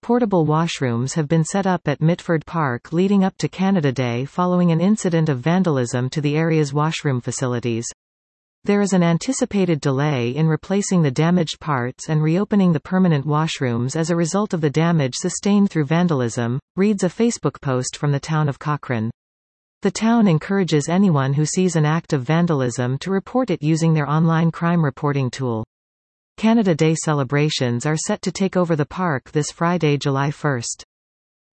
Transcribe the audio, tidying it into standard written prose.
portable washrooms have been set up at Mitford Park leading up to Canada Day following an incident of vandalism to the area's washroom facilities. There is an anticipated delay in replacing the damaged parts and reopening the permanent washrooms as a result of the damage sustained through vandalism, reads a Facebook post from the town of Cochrane. The town encourages anyone who sees an act of vandalism to report it using their online crime reporting tool. Canada Day celebrations are set to take over the park this Friday, July 1.